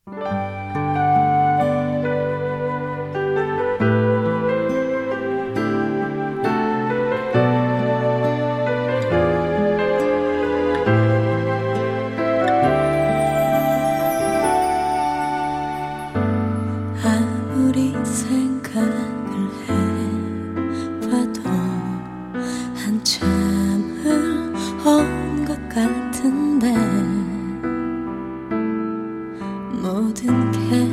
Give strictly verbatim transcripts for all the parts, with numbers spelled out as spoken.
아무리 생각을 해봐도 한참을 온 것 같은데 모든 게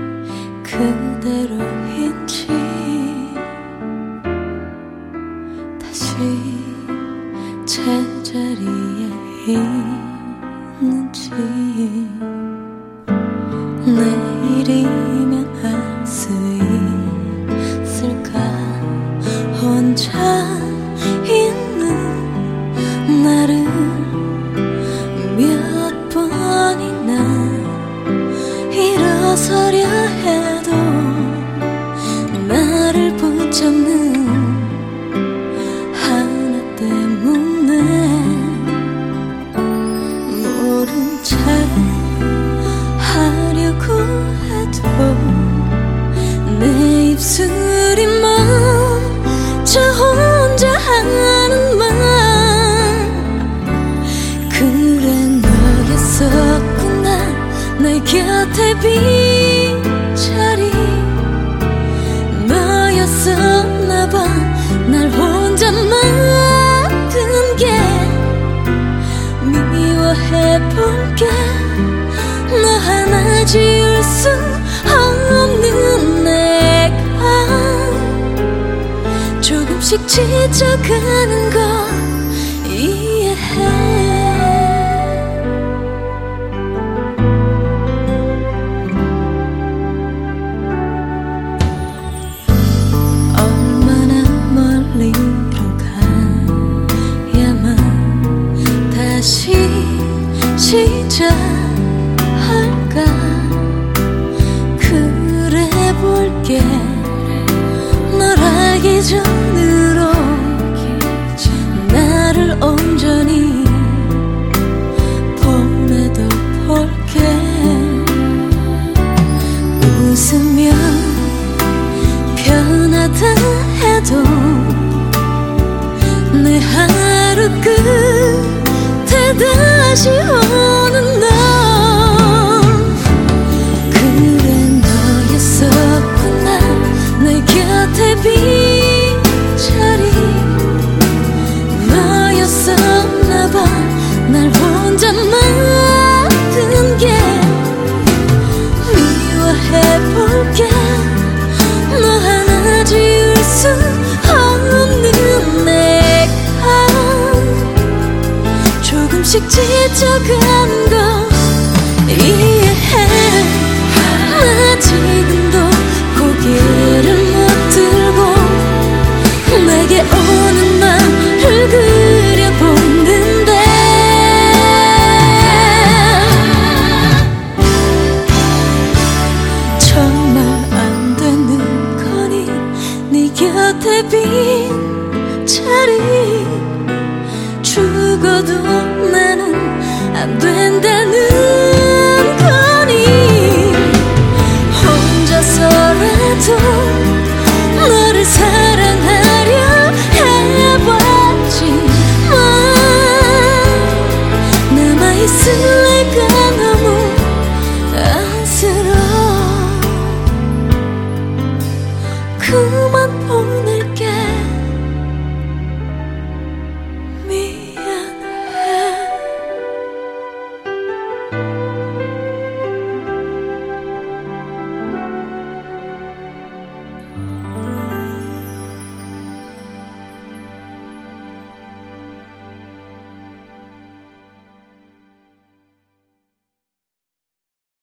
그대로인지 다시 제자리에 있는지 내일이면 알 수 있을까 혼자 있는 나를 몇 번이나 일어서려 해도 나를 붙잡는 하나 때문에 모른 채 하려고 해도 내 입술이 멈춰 혼자 하는 말 그래 너였었구나 내 곁에 빈자리 너였었나봐 날 혼자 만든 게 미워해볼게 너 하나 지울 수 없는 내가 조금씩 지쳐가는 거 이해해 얼마나 멀리로 가야만 다시 시작할까 그래 볼게 널 알기 전으로 나를 온전히 보내도 볼게 웃으며 변하다 해도 내 하루 끝에 다시 오는 너 그래 너였었구나 내 곁에 빈자리 너였었나봐 날 혼자 만든 게 미워해볼게 너 하나 지울 수 없는 내가 조금씩 지쳐간다